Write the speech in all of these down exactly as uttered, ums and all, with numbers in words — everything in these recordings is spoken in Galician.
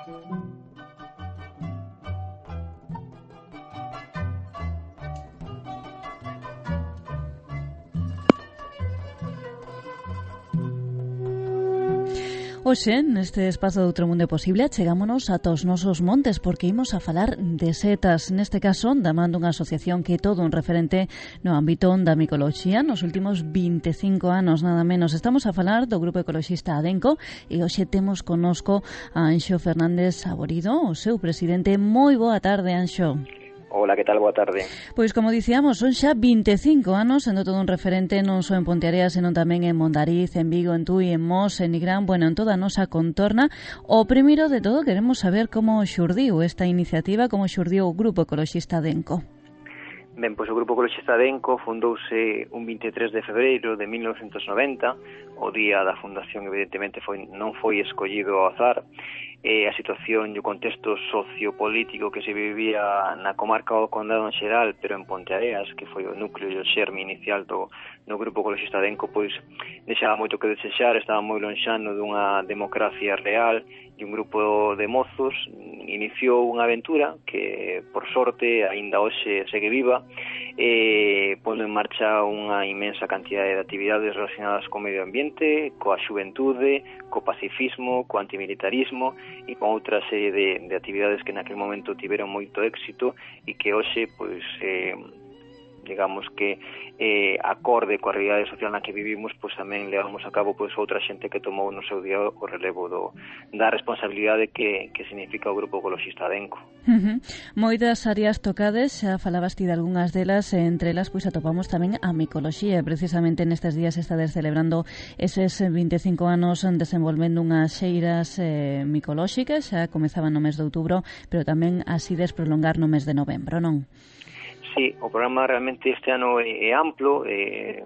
Hoxe, neste espazo de Outro Mundo Posible, chegámonos ata os nosos montes porque imos a falar de setas, neste caso, da man dunha asociación que é todo un referente no ámbito da micoloxía nos últimos vinte e cinco anos, nada menos. Estamos a falar do Grupo Ecoloxista Adenco e hoxe temos connosco a Anxo Fernández Saborido, o seu presidente. Moi boa tarde, Anxo. Hola, que tal? Boa tarde. Pois, como dicíamos, son xa vinte e cinco anos sendo todo un referente non só en Ponteareas, senón tamén en Mondariz, en Vigo, en Tui, en Mos, en Nigrán, bueno, en toda a nosa contorna. O primeiro de todo, queremos saber como xurdiu esta iniciativa, como xurdiu o Grupo Ecoloxista Adenco. Ben, pois o Grupo Ecoloxista Adenco fundouse un vinte e tres de febreiro de mil novecentos noventa. O día da fundación, evidentemente, foi, non foi escollido ao azar. Eh, a situación e o contexto sociopolítico que se vivía na comarca do Condado en xeral, pero en Ponteareas, que foi o núcleo e o xerme inicial do, do Grupo Ecoloxista Adenco, pois deixaba moito que desexar, estaba moi lonxano dunha democracia real, e un grupo de mozos iniciou unha aventura que, por sorte, aínda hoxe segue viva, e pondo en marcha unha inmensa cantidade de actividades relacionadas co medio ambiente, coa xuventude, co pacifismo, co antimilitarismo e con outra serie de, de actividades que naquele momento tiveron moito éxito e que hoxe, pois, eh, digamos que eh, acorde coa realidade social na que vivimos, pois tamén levamos a cabo pois outra xente que tomou no seu día o relevo do, da responsabilidade que, que significa o Grupo Ecoloxista Adenco. Uh-huh. Moitas áreas tocades, xa falabas ti de algunhas delas, entre elas pois atopamos tamén a micoloxía, precisamente nestes días estades celebrando eses vinte e cinco anos desenvolvendo unhas xeiras eh, micolóxicas, xa comezaban no mes de outubro, pero tamén así des prolongar no mes de novembro, non? Sí, o programa realmente este ano é, é amplo, eh,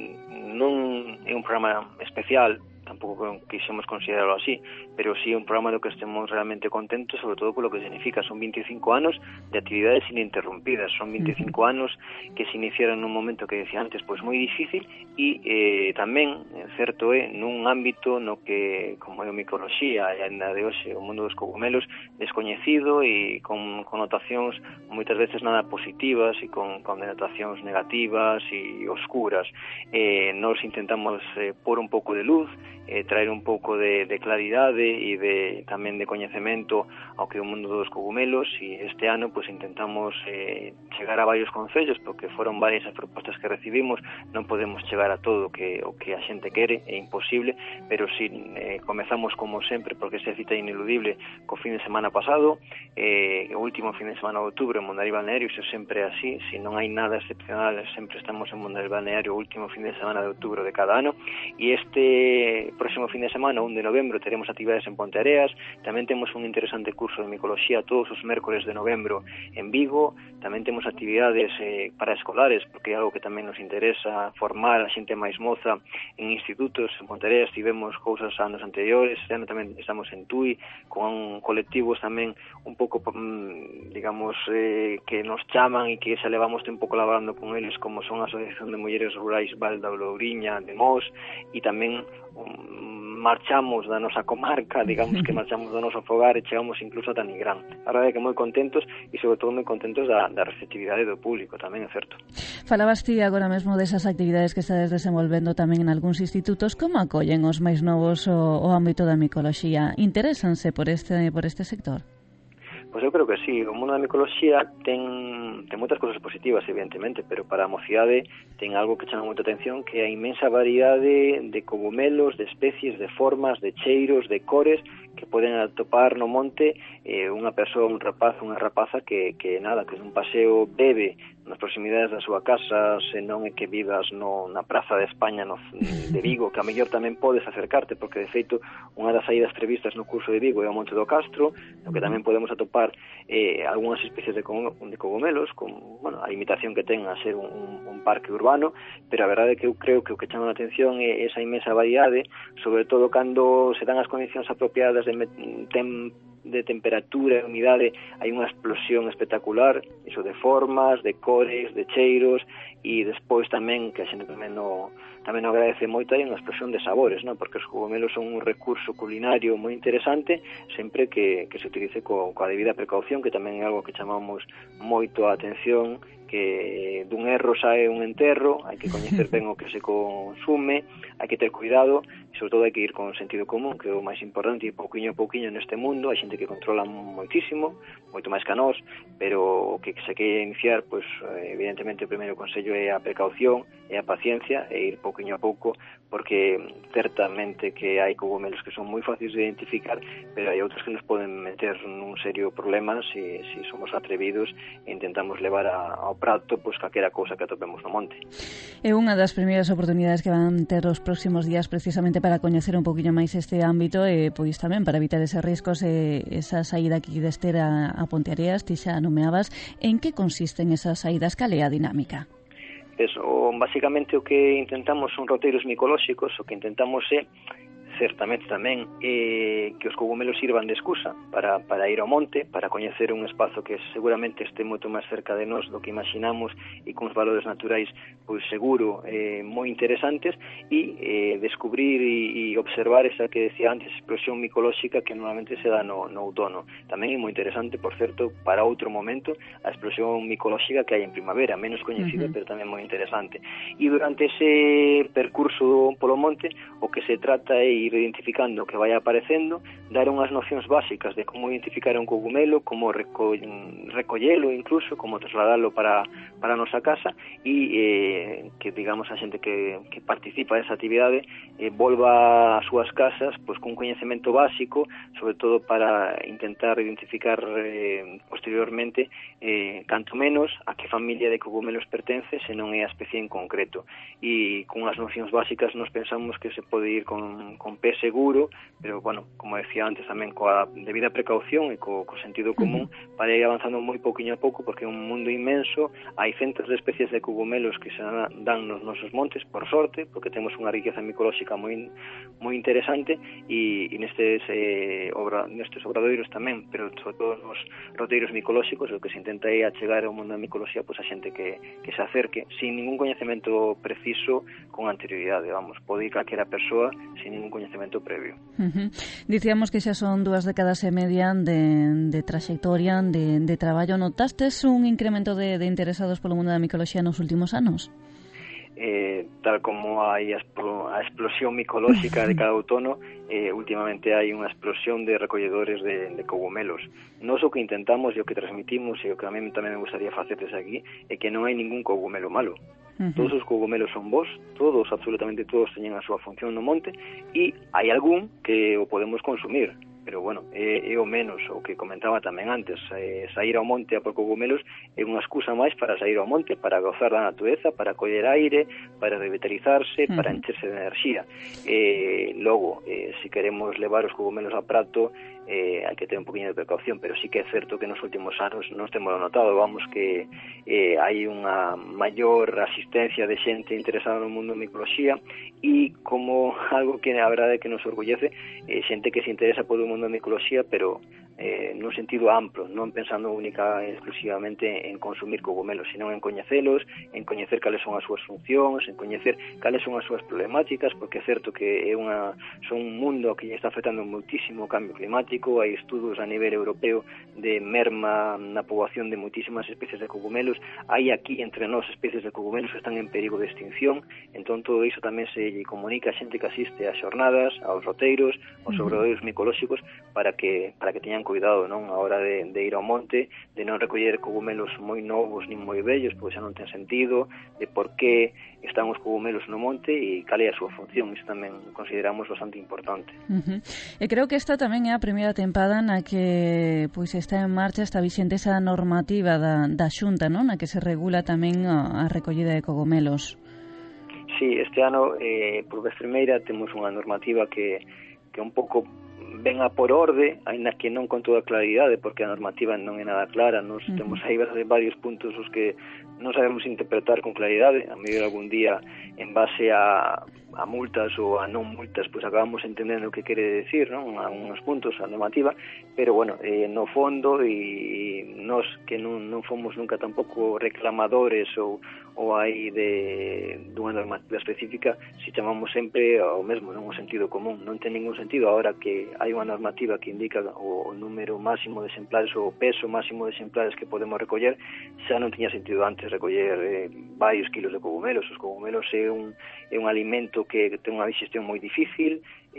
non é un programa especial, tampouco quixemos considerarlo así, pero sí un programa do que estemos realmente contentos, sobre todo polo que significa. Son vinte e cinco anos de actividades ininterrumpidas, son vinte e cinco anos que se iniciaron nun momento que decía antes, pois moi difícil, e eh, tamén, certo é, nun ámbito no que, como é a micoloxía, e ainda de hoxe, o mundo dos cogumelos, descoñecido e con connotacións moitas veces nada positivas e con connotacións negativas e oscuras. Eh, nos intentamos eh, pôr un pouco de luz, eh, traer un pouco de, de claridade e de, tamén de coñecemento ao que é o mundo dos cogumelos, e este ano pues intentamos eh, chegar a varios concellos, porque foron varias as propostas que recibimos. Non podemos chegar a todo que, o que a xente quere, é imposible, pero si eh, comezamos como sempre, porque esta cita ineludible, co fin de semana pasado, eh, o último fin de semana de outubro en Mondariz Balneario. Iso sempre é así, se non hai nada excepcional, sempre estamos en Mondariz Balneario o último fin de semana de outubro de cada ano, e este próximo fin de semana, un de novembro, teremos actividades en Ponteareas. Tamén temos un interesante curso de micoloxía todos os mércores de novembro en Vigo. Tamén temos actividades eh, para escolares, porque é algo que tamén nos interesa, formar a xente máis moza en institutos. En Ponteareas tivemos cousas anos anteriores, este ano tamén estamos en Tui, con colectivos tamén un pouco, digamos, eh, que nos chaman e que xa levamos un pouco laborando con eles, como son a Asociación de Mulleres Rurais Val da Louriña, de Mos, e tamén um, marchamos da nosa comarca, digamos que marchamos do noso fogar e chegamos incluso ata Nigrán. A verdade é que moi contentos e sobre todo moi contentos da, da receptividade do público, tamén é certo. Falabas ti agora mesmo desas actividades que estades desenvolvendo tamén en algúns institutos. Como acollen os máis novos o, o ámbito da micoloxía? Interésanse por este, por este sector? Pois eu creo que sí, o mundo da micoloxía ten, ten moitas cousas positivas, evidentemente, pero para a mocidade ten algo que chama moita atención, que é a inmensa variedade de cogumelos, de especies, de formas, de cheiros, de cores, que poden atopar no monte eh, unha persoa, un rapaz, unha rapaza que, que nada, que un paseo bebe nas proximidades da súa casa, se non é que vivas no, na Praza de España no, de Vigo, que a mellor tamén podes acercarte, porque de feito unha das saídas previstas no curso de Vigo é o Monte do Castro, no que tamén podemos atopar eh, algunhas especies de, de cogumelos, con, bueno, a limitación que ten a ser un, un parque urbano, pero a verdade é que eu creo que o que chama a atención é esa inmensa variedade, sobre todo cando se dan as condicións apropiadas de ten de temperatura e humidade hai unha explosión espectacular, iso de formas, de cores, de cheiros, e despois tamén, que a xente tamén no, tamén no agradece moito, hai unha explosión de sabores, non? Porque os cogumelos son un recurso culinario moi interesante, sempre que, que se utilice co, coa debida precaución, que tamén é algo que chamamos moito a atención, que dun erro sae un enterro, hai que coñecer ben o que se consume, hai que ter cuidado, e sobre todo hai que ir con sentido común, que é o máis importante, e pouquiño a pouquiño neste mundo, hai xente que controla moitísimo, moito máis que a nós, pero o que se quere iniciar, pois, evidentemente, o primeiro consello é a precaución, é a paciencia, e ir pouquiño a pouco, porque certamente que hai cogumelos que son moi fáciles de identificar, pero hai outros que nos poden meter nun serio problema se, se somos atrevidos e intentamos levar a, ao prato pois calquera cousa que atopemos no monte. É unha das primeiras oportunidades que van ter os próximos días precisamente para coñecer un poquinho máis este ámbito e pois tamén para evitar ese riscos e esa saída aquí de Estera a Ponteareas, ti xa nomeabas. En que consisten esas saídas? Cal é a dinámica? Eso, basicamente o que intentamos son roteiros micolóxicos, o que intentamos é certamente tamén eh, que os cogumelos sirvan de excusa para, para ir ao monte, para coñecer un espazo que seguramente este moito máis cerca de nós do que imaginamos e con os valores naturais pois seguro eh, moi interesantes e eh, descubrir e, e observar esa que decía antes explosión micolóxica que normalmente se dá no, no outono. Tamén é moi interesante, por certo, para outro momento a explosión micolóxica que hai en primavera, menos coñecida, uh-huh. pero tamén moi interesante. E durante ese percurso polo monte o que se trata é ir identificando o que vai aparecendo, dar unhas nocións básicas de como identificar un cogumelo, como reco recollelo incluso, como trasladalo para, para a nosa casa e eh, que, digamos, a xente que, que participa desa actividade eh, volva ás súas casas pois cun coñecemento básico, sobre todo para intentar identificar eh, posteriormente eh, canto menos a que familia de cogumelos pertence, se non é a especie en concreto. E con as nocións básicas nos pensamos que se pode ir con, con pé seguro, pero, bueno, como decía antes tamén, coa debida precaución e co, co sentido común, uh-huh. para ir avanzando moi pouquiño a pouco, porque é un mundo inmenso, hai centos de especies de cogumelos que se dan nos nosos montes, por sorte, porque temos unha riqueza micolóxica moi moi interesante, e, e nestes, eh, obra, nestes obradoiros tamén, pero sobre todo nos roteiros micolóxicos, o que se intenta é achegar ao mundo da micoloxía pois a xente que, que se acerque, sin ningún coñecemento preciso con anterioridade, vamos, pode ir calquera persoa sin ningún coñecemento previo. Uh-huh. Dicíamos que xa son dúas décadas e media de, de trayectoria, de, de traballo. Notastes un incremento de, de interesados polo mundo da micoloxía nos últimos anos? Eh, tal como hai a, a explosión micolóxica de cada outono, eh, últimamente hai unha explosión de recolledores de, de cogumelos. Nos o que intentamos e o que transmitimos e o que a mí tamén me gustaría facerles aquí é que non hai ningún cogumelo malo. Uh-huh. Todos os cogumelos son bons, todos, absolutamente todos, teñen a súa función no monte e hai algún que o podemos consumir, pero, bueno, é, é o menos, o que comentaba tamén antes, eh, sair ao monte a por cogumelos é unha excusa máis para sair ao monte, para gozar da natureza, para coller aire, para revitalizarse, uh-huh. para encherse de enerxía. Eh, logo, eh, se queremos levar os cogumelos a prato, eh, hai que ter un poquinho de precaución, pero sí que é certo que nos últimos anos nos temos notado, vamos, que eh, hai unha maior asistencia de xente interesada no mundo da micoloxía e como algo que a verdade que nos orgullece, eh, xente que se interesa polo mundo da micoloxía, pero eh, nun sentido amplo, non pensando única e exclusivamente en consumir cogumelos, sino en coñecelos, en coñecer cales son as súas funcións, en coñecer cales son as súas problemáticas, porque é certo que é unha, son un mundo que está afectando muitísimo o cambio climático, hai estudos a nivel europeo de merma na poboación de muitísimas especies de cogumelos, hai aquí entre nós especies de cogumelos que están en perigo de extinción, entón todo iso tamén se comunica a xente que asiste ás xornadas, aos roteiros, aos obradoiros micolóxicos, para que para que teñan cuidado, non, a hora de, de ir ao monte, de non recoller cogumelos moi novos nin moi vellos, porque xa non ten sentido, de por que están os cogumelos no monte e cal é a súa función. Isto tamén consideramos bastante importante. Uh-huh. E creo que esta tamén é a primeira tempada na que pois está en marcha, está vixente esa normativa da, da Xunta, non, na que se regula tamén a, a recollida de cogumelos. Sí, este ano, eh, por vez primeira, temos unha normativa que, que un pouco ven a por orde, aínda que non con toda claridade, porque a normativa non é nada clara. Nos uh-huh. temos aí varios puntos os que non sabemos interpretar con claridade, a mellor algún día en base a a multas ou a non multas, pois acabamos entendendo o que quere decir, non? A uns puntos a normativa, pero bueno, eh, no fondo, e nós que non, non fomos nunca tampouco reclamadores ou, ou aí de dunha normativa específica, si chamamos sempre ao mesmo, non o sentido común. Non ten ningún sentido agora que hai unha normativa que indica o, o número máximo de exemplares ou o peso máximo de exemplares que podemos recoller, xa non tiña sentido antes recoller eh, varios kilos de cogumelos. Os cogumelos é un, é un alimento que ten unha digestión moi difícil,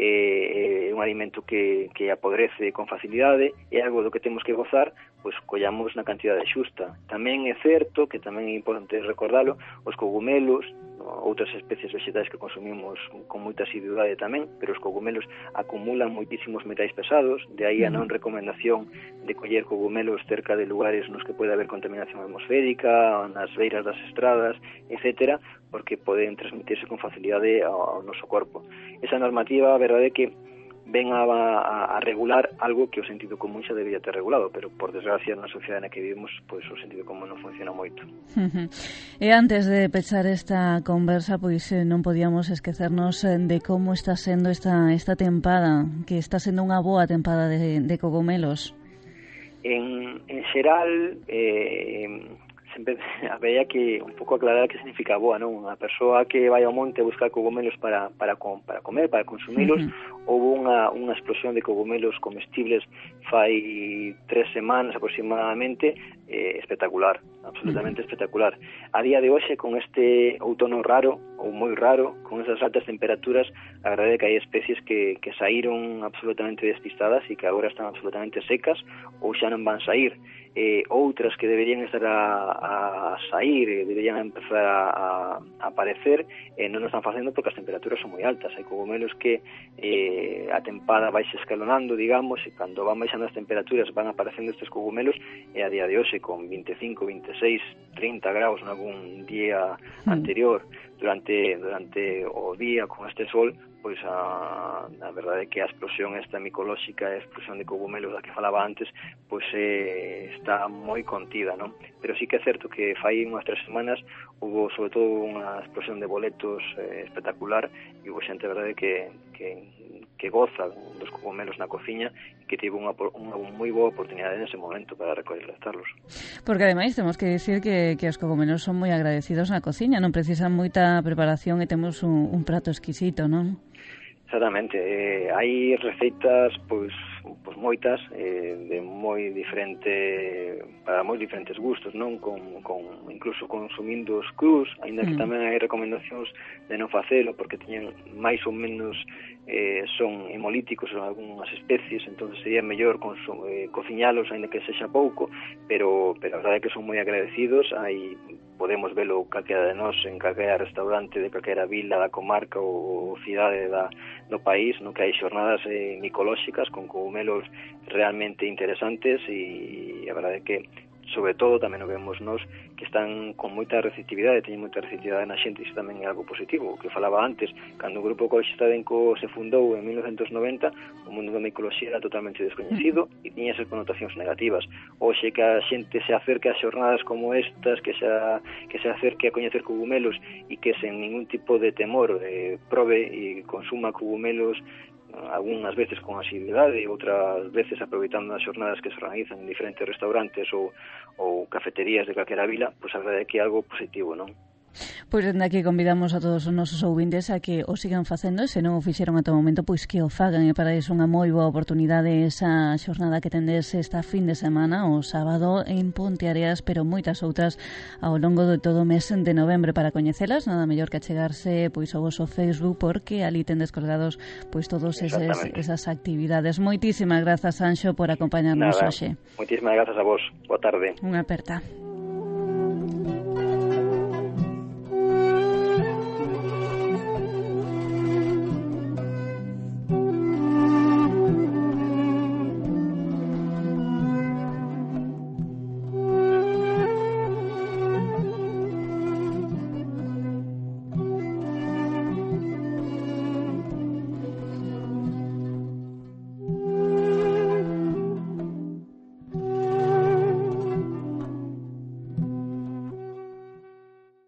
é, é un alimento que, que apodrece con facilidade, é algo do que temos que gozar, pois collamos na cantidade xusta. Tamén é certo, que tamén é importante recordalo, os cogumelos, outras especies vegetais que consumimos con moita asiduidade tamén, pero os cogumelos acumulan moitísimos metais pesados, de aí a non recomendación de coller cogumelos cerca de lugares nos que pode haber contaminación atmosférica, nas beiras das estradas, etcétera, porque poden transmitirse con facilidade ao, ao noso corpo. Esa normativa, a verdade é que ven a, a, a regular algo que o sentido común xa debería ter regulado, pero por desgracia na sociedade na que vivimos, pois o sentido común non funciona moito. E antes de pechar esta conversa, pois non podíamos esquecernos de como está sendo esta, esta tempada, que está sendo unha boa tempada de, de cogumelos. En, en xeral, eh, sempre había que un pouco aclarar que significa boa, non? A persoa que vai ao monte a buscar cogumelos para, para, para comer, para consumilos, uh-huh. Houve unha, unha explosión de cogumelos comestibles fai tres semanas aproximadamente, eh, espectacular, absolutamente uh-huh. espectacular. A día de hoxe, con este outono raro, ou moi raro, con esas altas temperaturas, a verdade é que hai especies que, que saíron absolutamente despistadas e que agora están absolutamente secas ou xa non van sair. Eh, outras que deberían estar a, a sair, eh, deberían empezar a, a aparecer, eh, non o están facendo porque as temperaturas son moi altas. Hai cogumelos que eh, a tempada vai se escalonando, digamos, e cando van baixando as temperaturas van aparecendo estes cogumelos, e a día de hoxe con vinte e cinco, vinte e seis, trinta graus en algún día anterior, durante durante o día con este sol, pois a, a verdade é que a explosión esta micolóxica, a explosión de cogumelos da que falaba antes, pois eh, está moi contida, non? Pero sí que é certo que fai unhas tres semanas hubo sobre todo unha explosión de boletos eh, espectacular, e hubo xente, a verdade, que, que, que goza dos cogumelos na cociña e que tivo unha, unha moi boa oportunidade nese momento para recolectarlos. Porque ademais temos que dicir que, que os cogumelos son moi agradecidos na cociña, non precisan moita preparación e temos un, un prato exquisito, non? Exactamente, eh, hai receitas pois, pois moitas eh, de moi diferente para moi diferentes gustos, non? Con, con incluso consumindo os crus, aínda que mm. tamén hai recomendacións de non facelo porque teñen máis ou menos eh, son hemolíticos en algunhas especies, entonces sería mellor consum, eh, cociñalos aínda que sexa pouco, pero pero a verdade é que son moi agradecidos. Hai podemos velo calquera de nós en calquera restaurante de calquera vila da comarca ou cidade da, do país, no que hai xornadas eh, micolóxicas con cogumelos realmente interesantes, e a verdade é que sobre todo tamén o vemos nós que están con moita receptividade, teñen moita receptividade na xente, e iso tamén é algo positivo. O que falaba antes, cando o Grupo Ecologista de Enco se fundou en mil novecentos noventa, o mundo da micoloxía era totalmente descoñecido e tiña esas connotacións negativas. Hoxe que a xente se acerque a xornadas como estas, que, xa, que se acerque a coñecer cogumelos e que sen ningún tipo de temor eh, probe e consuma cogumelos, algunhas veces con asiduidade e outras veces aproveitando as xornadas que se organizan en diferentes restaurantes ou, ou cafeterías de calquera vila, pois a verdade é que é algo positivo, non? Pois dende aquí convidamos a todos os nosos ouvintes a que o sigan facendo, e se non o fixeron ata o momento, pois que o fagan, e para iso unha moi boa oportunidade esa xornada que tendes esta fin de semana, o sábado en Ponteareas, pero moitas outras ao longo de todo o mes de novembro. Para coñecelas, nada mellor que achegarse pois ao voso Facebook, porque ali tendes colgados pois todos eses, esas actividades. Moitísimas grazas, Anxo, por acompañarnos hoxe. Moitísimas grazas a vos. Boa tarde. Unha aperta.